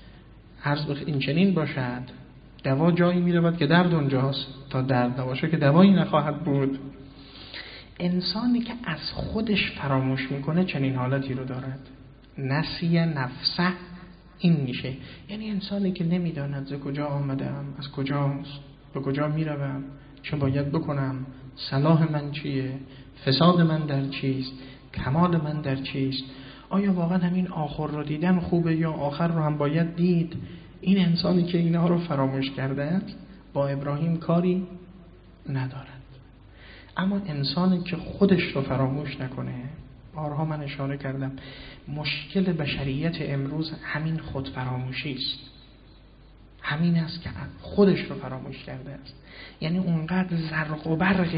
این چنین باشد، دوا جایی میرود که درد اونجاست، تا درد نباشه که دوایی نخواهد بود. انسانی که از خودش فراموش میکنه چنین حالتی رو دارد، نسیه نفسه. این میشه یعنی انسانی که نمیداند ز کجا آمدم، از کجاست، به کجا میروم، چه باید بکنم، صلاح من چیه، فساد من در چیست، کمال من در چیست، آیا واقعا همین آخر رو دیدن خوبه یا آخر رو هم باید دید؟ این انسانی که اینها رو فراموش کرده است با ابراهیم کاری ندارد. اما انسانی که خودش رو فراموش نکنه، بارها من اشاره کردم مشکل بشریت امروز همین خود فراموشی است، همین است که خودش رو فراموش کرده است. یعنی اونقدر زرق و برق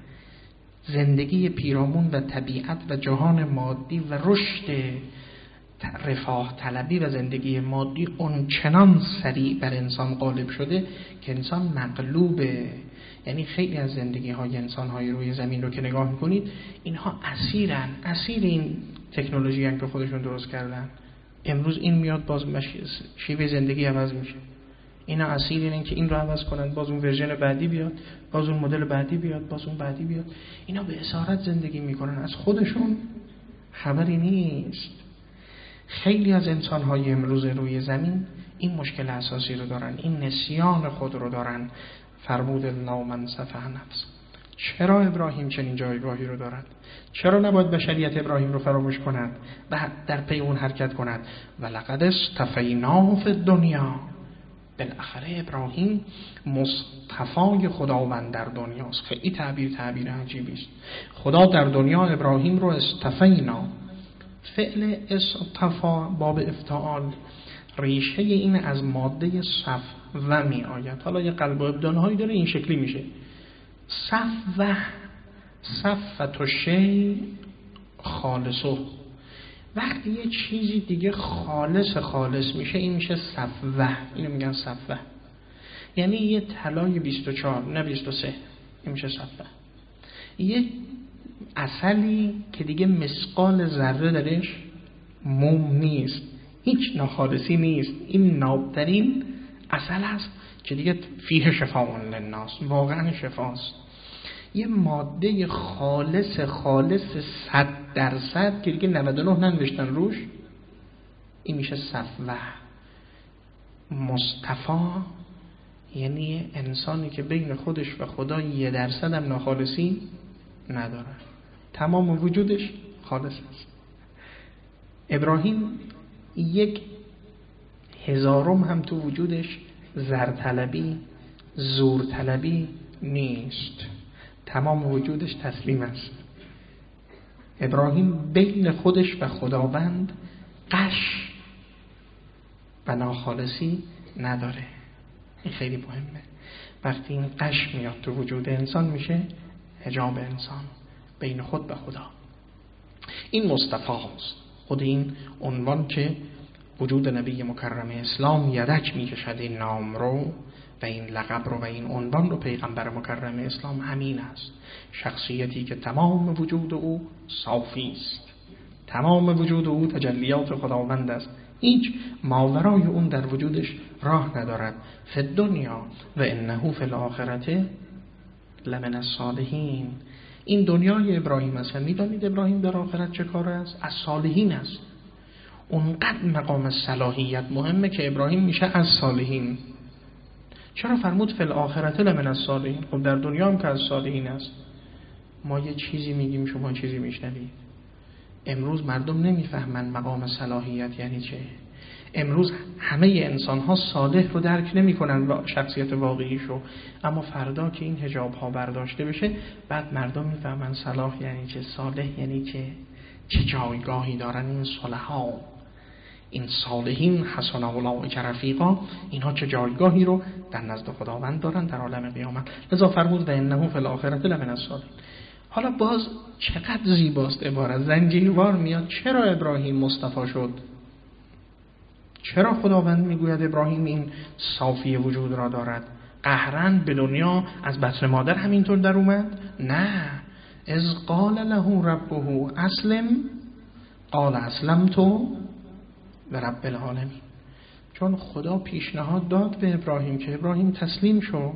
زندگی پیرامون و طبیعت و جهان مادی و رشد رفاه طلبی و زندگی مادی اونچنان سریع بر انسان غالب شده که انسان مغلوبه. یعنی خیلی از زندگی های انسان های روی زمین رو که نگاه میکنید اینها اسیر این تکنولوژی هم که خودشون درست کردن. امروز این میاد باز شیوه زندگی عوض میشه، اینا اسیر این که این رو عوض کنن، باز اون ورژن بعدی بیاد، باز اون مدل بعدی بیاد، باز اون بعدی بیاد. اینا به اسارت زندگی میکنن، از خودشون خبری نیست. خیلی از انسان‌های امروز روی زمین این مشکل اساسی رو دارن، این نسیان خود رو دارن فرمود الا من صفح نفس. چرا ابراهیم چنین جایگاهی رو دارد؟ چرا نباید بشریت ابراهیم رو فراموش کند و در پی اون حرکت کند؟ ولقد اصطفیناه فی الدنیا، بالاخره ابراهیم مصطفای خداوند در دنیاست. خیلی تعبیر عجیبی است. خدا در دنیا ابراهیم رو اصطفینا، فعل اصطفا باب افتعال، ریشه این از ماده صفوه می آید. حالا یه قلب و ابدالهایی داره، این شکلی میشه صفوه شی خالصو. وقتی یه چیزی دیگه خالص میشه این میشه صفوه، اینو میگن صفوه. یعنی یه طلای 24 نه 23 این میشه صفوه. یه عسلی که دیگه مثقال ذره درش موم نیست، هیچ ناخالصی نیست، این نابترین عسل هست که دیگه فیه شفاء للناس، واقعا شفاست. یه ماده خالص 100% که دیگه 99 ننوشتن روش، این میشه صفوه. مصطفی یعنی انسانی که بین خودش و خدا 1% هم ناخالصی نداره، تمام وجودش خالص است. ابراهیم 1/1000 هم تو وجودش زرطلبی زورطلبی نیست، تمام وجودش تسلیم است. ابراهیم بین خودش و خداوند غش و ناخالصی نداره. این خیلی مهمه. وقتی این غش میاد تو وجود انسان میشه حجاب انسان بین خود و خدا. این مصطفی است. خود این عنوان که وجود نبی مکرم اسلام یدک میکشد این نام رو و این لقب رو و این عنوان رو پیغمبر مکرم اسلام همین است. شخصیتی که تمام وجود او صافی است، تمام وجود او تجلیات خداوند است، هیچ ماورای اون در وجودش راه ندارد. فی الدنیا و انه فی الاخرته لمن الصالحین. این دنیای ابراهیم است. میدانید ابراهیم در آخرت چه کار است؟ از صالحین است. اونقدر مقام صلاحیت مهمه که ابراهیم میشه از صالحین. چرا فرمود فی الاخرته لمن الصالحین؟ خب در دنیا هم که از صالحین است. ما یه چیزی میگیم شما چیزی میشنوید. امروز مردم نمیفهمن مقام صلاحیت یعنی چه. امروز همه انسان ها صالح رو درک نمی کنن شخصیت واقعیشو، اما فردا که این حجاب ها برداشته بشه بعد مردم میفهمن صلاح یعنی چه، صالح یعنی چه جایگاهی دارن این صالحا، این صالحین حسن اولئک رفیقا، اینها چه جایگاهی رو در نزد خداوند دارن در عالم قیامت. لذا فرمود و انه فی الاخرة لمن الصالحین. حالا باز چقدر زیباست عبارت، زنجیروار میاد. چرا ابراهیم مصطفی شد؟ چرا خداوند میگوید ابراهیم این صافی وجود را دارد؟ قهرن به دنیا از بطن مادر همینطور در اومد؟ نه. اذ قال له ربه اسلم قال اسلمت لرب العالمین. چون خدا پیشنهاد داد به ابراهیم که ابراهیم تسلیم شو،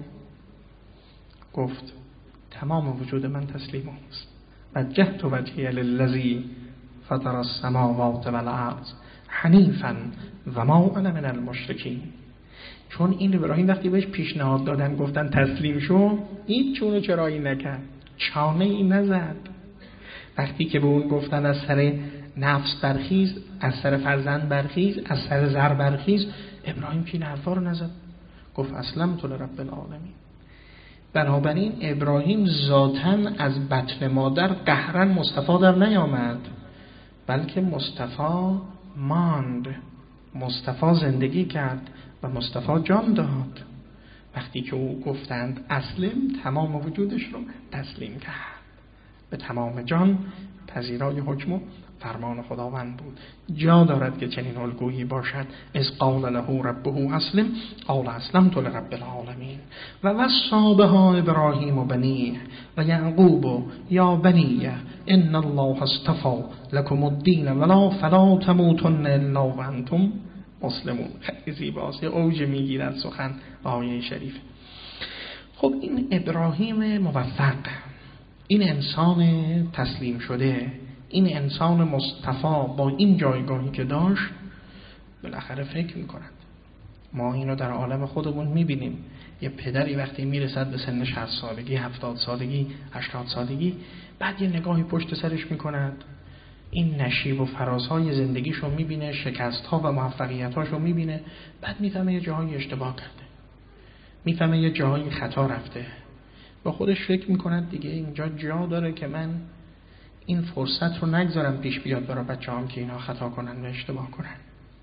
گفت تمام وجود من تسلیم است. وجهت وجهی للذی فطر السماوات والارض حنیفا و ما انا من المشرکین. چون این ابراهیم وقتی بهش پیشنهاد دادن گفتن تسلیم شو، این چونو چرایی نکرد، چانه ای نزد. وقتی که به اون گفتن از سر نفس برخیز، از سر فرزند برخیز، از سر زر برخیز، ابراهیم که این حرفا رو نزد، گفت اسلمت لرب العالمین. بنابراین ابراهیم ذاتاً از بطن مادر قهرن مصطفی در نیامد، بلکه مصطفی ماند، مصطفی زندگی کرد و مصطفی جان داد. وقتی که او گفتند اسلم، تمام وجودش رو تسلیم کرد، به تمام جان پذیرای حکم و فرمان خداوند بود. جا دارد که چنین الگویی باشد. اذ قال له ربه اسلم قال اسلمت لرب العالمین و وصی بها ابراهیم و بنیه و یعقوب یا بنیه ان الله اصطفى لكم الدین ولا فلا تموتن الا وانتم مسلمون. خیلی زیباست، اوج میگیرد سخن آیه شریف. خب این ابراهیم موفق، این انسان تسلیم شده، این انسان مصطفی با این جایگاهی که داشت، بالاخره فکر میکنند. ما اینو در عالم خودمون میبینیم. یه پدری وقتی میرسد به سن 60 سالگی، 70 سالگی، 80 سالگی، بعد یه نگاهی پشت سرش میکند، این نشیب و فرازهای زندگیشو میبینه، شکستها و موفقیتاشو میبینه، بعد میفهمه یه جاهایی اشتباه کرده، میفهمه یه جاهایی خطا رفته، با خودش فکر میکند دیگه اینجا جا داره که من این فرصت رو نگذارم پیش بیاد برای بچه‌هام که اینا خطا کنن و اشتباه کنن.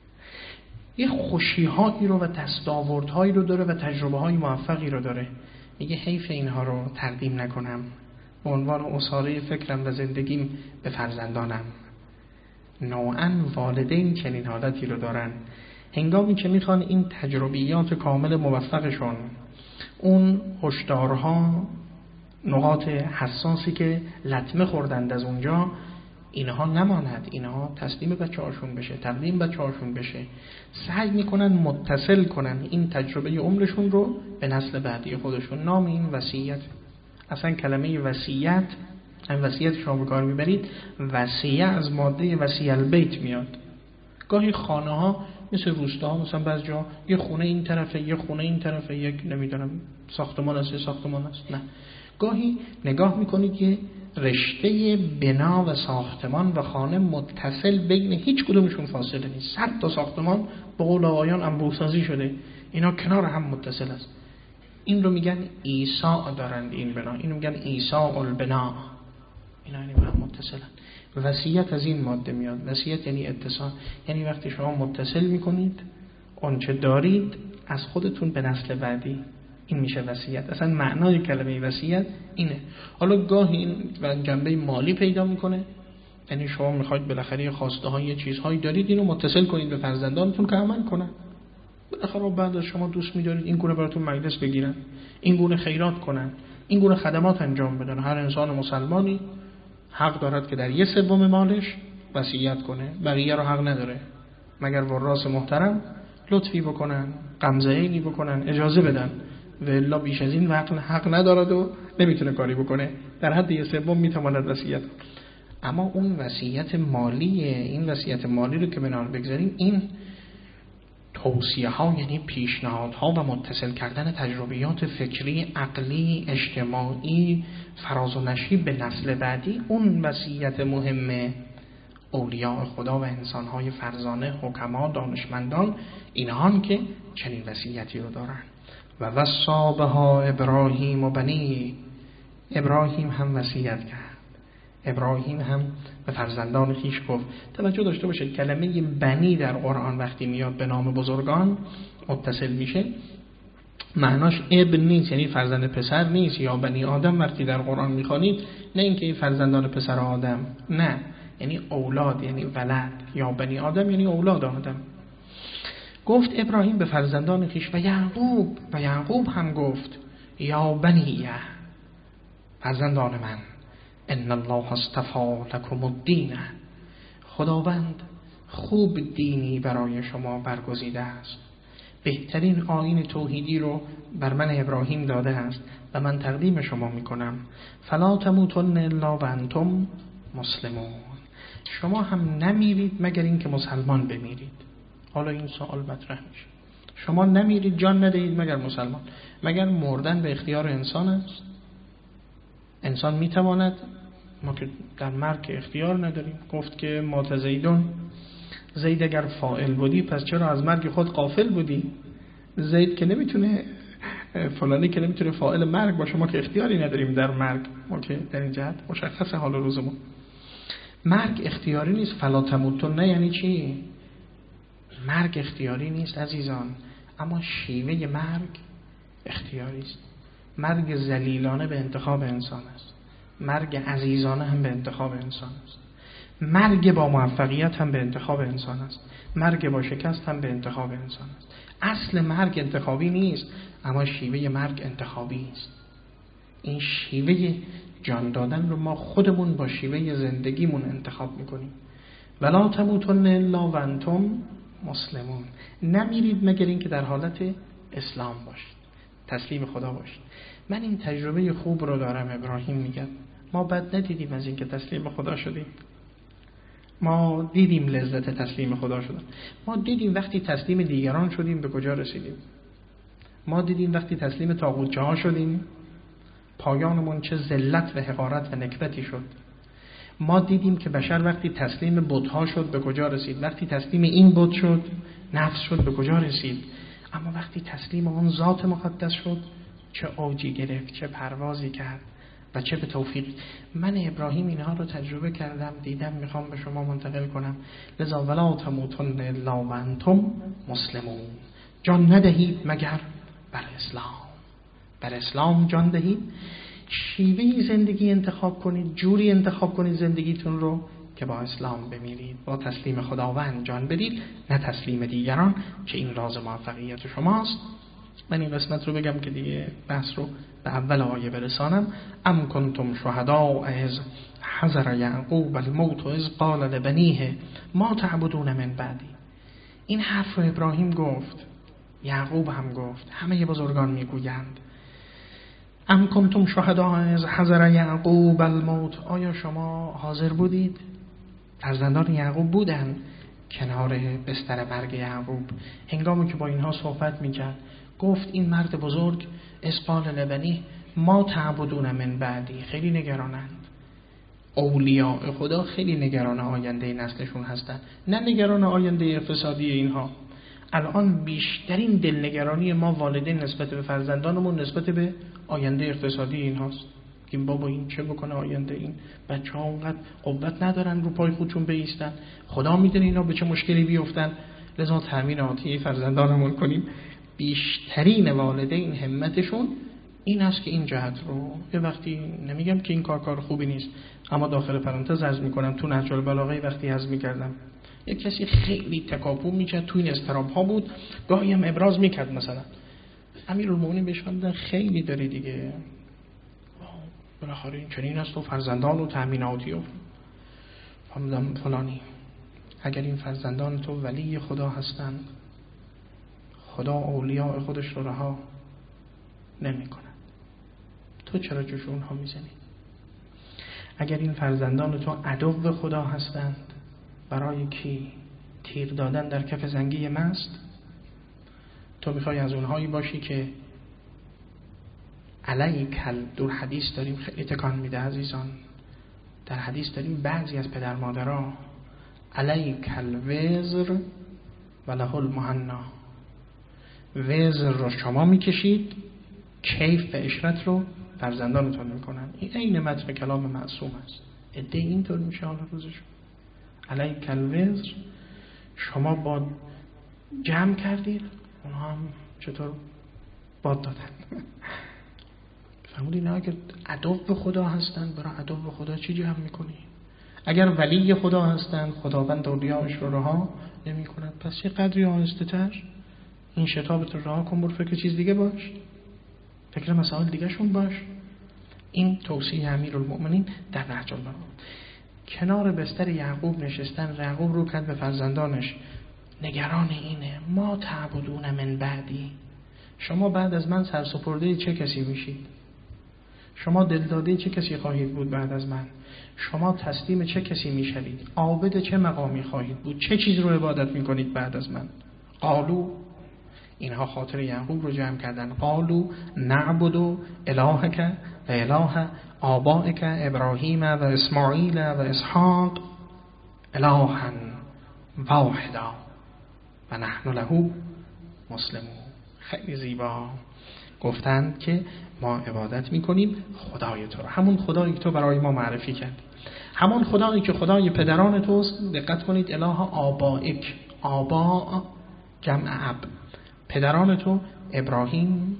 یه خوشی‌هایی رو و دستاوردهایی رو داره و تجربه‌های موفقی رو داره. میگه حیف اینها رو تقدیم نکنم به عنوان اساره فکرم و زندگیم به فرزندانم. نوعاً والدین چنین حالتی رو دارن، هنگامی که میخوان این تجربیات کامل موفقشون، اون هشدارها، نقاط حساسی که لطمه خوردند از اونجا، اینها نماند، اینها تسلیم بچه‌هاشون بشه، تقدیم بچه‌هاشون بشه، سعی میکنن متصل کنن این تجربه عمرشون رو به نسل بعدی خودشون. نام این وصیت. اصلا کلمه وصیت، هم وصیت شما به کار میبرید، وصیه از ماده وصیه البیت میاد. گاهی خانه ها مثل روستاها، مثلا بعض جا یه خونه این طرفه، یه خونه این طرفه، یک نمیدونم ساختمان است، ساختمان است. نه، گاهی نگاه میکنید که رشته بنا و ساختمان و خانه متصل، بین هیچ کدومشون فاصله نیست. 100 تا ساختمان به قول آقایان انبوه‌سازی شده، اینا کنار هم متصل است. این رو میگن ایساء دارند این بنا، اینو میگن ایساء البنا، اینا یعنی هم متصلن. وصیت از این ماده میاد. وصیت یعنی اتصال، یعنی وقتی شما متصل میکنید آنچه دارید از خودتون به نسل بعدی، این میشه وصیت. اصلا معنای کلمه وصیت اینه. حالا گاهی این و جنبه مالی پیدا میکنه، یعنی شما میخواید بالاخره خواسته های یه چیزهایی دارید، اینو متصل کنید به فرزندانتون که عمل کنن. بالاخره بعد از شما دوست می‌دارید این گونه براتون مجلس بگیرن، این گونه خیرات کنن، این گونه خدمات انجام بدن. هر انسان مسلمانی حق دارد که در 1/3 مالش وصیت کنه، بقیه رو حق نداره، مگر وراث محترم لطفی بکنن، غمزه‌ای بکنن، اجازه بدن، و الا بیش از این حق ندارد و نمیتونه کاری بکنه. در حد 1/3 میتواند وصیت. اما اون وصیت مالیه، این وصیت مالی رو که بنار بگذاریم، این توصیه ها یعنی پیشنهادها و متصل کردن تجربیات فکری، عقلی، اجتماعی، فراز و نشیب به نسل بعدی، اون وصیت مهمه. اولیاء خدا و انسانهای فرزانه، حکما، دانشمندان، اینهان که چنین وصیتی رو دارن. و وصی بها ابراهیم و بنی، ابراهیم هم وصیت کرد. ابراهیم هم به فرزندان خویش گفت. توجه داشته باشید کلمه بنی در قرآن وقتی میاد به نام بزرگان متصل میشه، معناش ابن نیست، یعنی فرزند پسر نیست. یا بنی آدم وقتی در قرآن میخوانید، نه اینکه این فرزندان پسر آدم، نه، یعنی اولاد، یعنی ولد. یا بنی آدم یعنی اولاد آدم. گفت ابراهیم به فرزندان خویش، و یعقوب هم گفت یا بنیه، فرزندان من، ان الله اصطفى لكم الدین، خداوند خوب دینی برای شما برگزیده است، بهترین آیین توحیدی رو بر من ابراهیم داده است و من تقدیم شما میکنم. فلا تموتن الا وانتم مسلمون، شما هم نمیرید مگر اینکه مسلمان بمیرید. حالا این سوال مطرح میشه، شما نمیرید، جان ندهید مگر مسلمان. مگر مردن به اختیار انسان است؟ انسان میتواند، ما که در مرگ اختیار نداریم. گفت که مات زیدون، زید اگر فاعل بودی پس چرا از مرگ خود غافل بودی؟ زید که نمیتونه، فلانی که نمیتونه فاعل مرگ باشه، ما که اختیاری نداریم در مرگ. ما که در این جهت مشخصه حال روزمون مرگ اختیاری نیست. فلا تموتن نه یعنی چی؟ مرگ اختیاری نیست عزیزان، اما شیوه مرگ اختیاری است. مرگ ذلیلانه به انتخاب انسان است، مرگ عزیزانه هم به انتخاب انسان است، مرگ با موفقیت هم به انتخاب انسان است، مرگ با شکست هم به انتخاب انسان است. اصل مرگ انتخابی نیست، اما شیوه مرگ انتخابی است. این شیوه جان دادن رو ما خودمون با شیوه زندگیمون انتخاب میکنیم. ولا تموتن الا وانتم مسلمون، نمیرید مگر اینکه در حالت اسلام باشید، تسلیم خدا باشید. من این تجربه خوب رو دارم، ابراهیم میگه ما بد ندیدیم از اینکه تسلیم خدا شدیم. ما دیدیم لذت تسلیم خدا شدن، ما دیدیم وقتی تسلیم دیگران شدیم به کجا رسیدیم. ما دیدیم وقتی تسلیم طاغوتچه ها شدیم پایانمون چه ذلت و حقارت و نکبتی شد. ما دیدیم که بشر وقتی تسلیم بت‌ها شد به کجا رسید، وقتی تسلیم این بت شد نفس شد به کجا رسید، اما وقتی تسلیم اون ذات مقدس شد چه اوجی گرفت، چه پروازی کرد و چه به توفیق. من ابراهیم اینها رو تجربه کردم، دیدم، میخوام به شما منتقل کنم. لذا ولا تموتن الا و انتم مسلمون، جان ندهید مگر بر اسلام. بر اسلام جان دهید. شیوهی زندگی انتخاب کنید، جوری انتخاب کنید زندگیتون رو که با اسلام بمیرید، با تسلیم خداوند جان بدید، نه تسلیم دیگران، که این راز موفقیت شماست. من این قسمت رو بگم که دیگه بحث رو به اول آیه برسانم. ام کنتم شهداء اذ حضر یعقوب الموت اذ قال لبنیه ما تعبدون من بعدی. این حرف رو ابراهیم گفت، یعقوب هم گفت، همه بزرگان میگویند. ام کنتم شهداء اذ حضر یعقوب الموت، آیا شما حاضر بودید؟ فرزندان یعقوب بودند کنار بستر مرگ یعقوب، هنگامی که با اینها صحبت میکرد گفت این مرد بزرگ اذ قال لبنیه ما تعبدون من بعدی. خیلی نگرانند. اولیاء خدا خیلی نگران آینده نسلشون هستند، نه نگران آینده اقتصادی اینها. الان بیشترین دلنگرانی ما والدین نسبت به فرزندانمون نسبت به آینده اقتصادی اینهاست. این بابا این چه بکنه آینده، این بچه‌ها اونقدر قوت ندارن رو پای خودشون بایستن، خدا میدونه اینا به چه مشکلی بیفتن، لذا تامین آتیه فرزندانمون کنیم. بیشترین والدین همتشون این است که این جهت رو، یه وقتی نمیگم که این کار خوبی نیست، اما داخل پرانتز عرض میکنم تو نهج البلاغه وقتی عرض میکردم یک کسی خیلی تکاپو میکرد، تو این استراب ها بود، گاهی هم ابراز میکرد، مثلا امیرالمومنین بهش فرمودن خیلی داری دیگه، بالاخره این چنین است و فرزندان و تامیناتی و فرمودم فلانی، اگر این فرزندان تو ولی خدا هستند، خدا اولیاء خودش رو رها نمی کنه، تو چرا جوش اونها میزنی؟ اگر این فرزندان تو عدو خدا هستند، برای کی؟ تیر دادن در کف زنگی مست؟ تو میخوای از اونهایی باشی که علیکل، در حدیث داریم خیلی تکان میده عزیزان، در حدیث داریم بعضی از پدر مادرها علیکل وزر و له المهنا، وزر رو شما میکشید، کیف و اشرت رو فرزندانتون میکنن. این عین متن کلام معصوم است. عده اینطور میشه حالا روزشون. علیکل وزر، شما باد جمع کردید، اونها هم چطور باد دادن. فرمودی نه اگر عدو خدا هستن، برای عدو خدا چی جمع میکنی؟ اگر ولی خدا هستن، خداوند اولیاءش رو رها نمی کند، پس یه قدری آهسته تر این شتابت رو رها کن، برو فکر چیز دیگه باش، فکر مسائل دیگه شون باش. این توصیه امیرالمومنین در نهج البلاغه. کنار بستر یعقوب نشستن، یعقوب رو کرد به فرزندانش، نگران اینه ما تعبدون من بعدی، شما بعد از من سرسپرده چه کسی میشید؟ شما دلداده چه کسی خواهید بود بعد از من؟ شما تسلیم چه کسی میشوید؟ عابد چه مقامی خواهید بود؟ چه چیز رو عبادت میکنید بعد از من؟ قالو، اینها خاطر یعقوب رو جمع کردن، قالو نعبد الهک و اله آبائک ابراهیم و اسماعیل و اسحاق الها واحدا و نحن له مسلمون. خیلی زیبا گفتند که ما عبادت میکنیم خدای تو رو، همون خدایی که تو برای ما معرفی کردی، همون خدایی که خدای پدران توست. دقت کنید، اله آبائک، آبا جمع اب، پدران تو ابراهیم،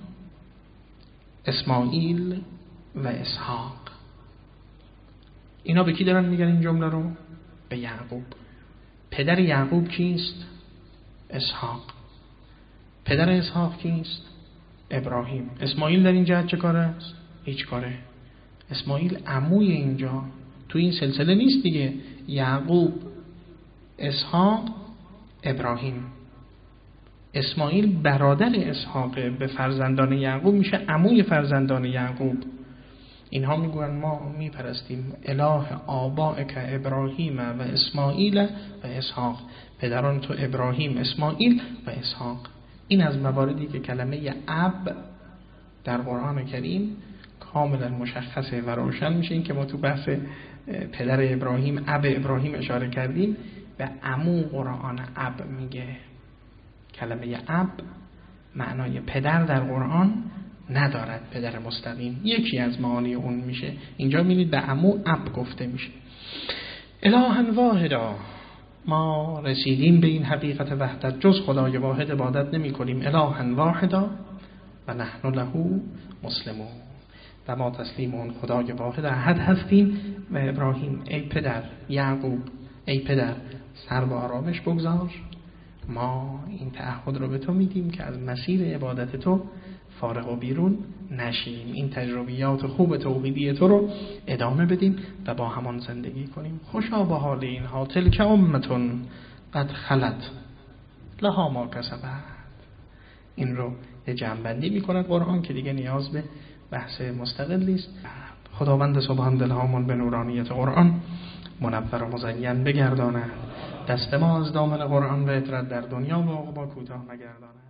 اسماعیل و اسحاق. اینا به کی دارن میگن این جمله رو؟ به یعقوب. پدر یعقوب کیست؟ اسحاق. پدر اسحاق کیست؟ ابراهیم. اسماعیل در این جهت چه کاره است؟ هیچ کاره. اسماعیل عموی اینجا تو این سلسله نیست دیگه، یعقوب، اسحاق، ابراهیم. اسماعیل برادر اسحاق، به فرزندان یعقوب میشه عموی فرزندان یعقوب. اینها میگوین ما میپرستیم اله آبائک ابراهیم و اسماعیل و اسحاق، پدران تو ابراهیم، اسماعیل و اسحاق. این از مواردی که کلمه اب در قرآن کریم کاملا مشخصه و روشن میشه. این که ما تو بحث پدر ابراهیم، اب ابراهیم اشاره کردیم، به عمو قرآن اب میگه. کلمه اب معنای پدر در قرآن ندارد، پدر مستقیم، یکی از معانی اون میشه. اینجا میبینید به عمو اب گفته میشه. الها واحدا، ما رسیدیم به این حقیقت وحدت، جز خدای واحد عبادت نمی کنیم. الها واحدا و نحن له مسلمون، و ما تسلیم اون خدای واحد احد هستیم. و ابراهیم ای پدر، یعقوب ای پدر، سر به آرامش بگذار، ما این تعهد رو به تو میدیم که از مسیر عبادت تو فارغ و بیرون نشیم، این تجربیات خوب توحیدی تو رو ادامه بدیم و با همان زندگی کنیم. خوشا به حال اینها، تلک امتون قد خلت لها ما کسبت. این رو یه جمع‌بندی می‌کند قرآن که دیگه نیاز به بحث مستقلی است. خداوند سبحان دلهامون به نورانیت قرآن منور و مزین بگرداند، دست ما از دامن قرآن و اطرد در دنیا و عقبا کوتاه نگرداند.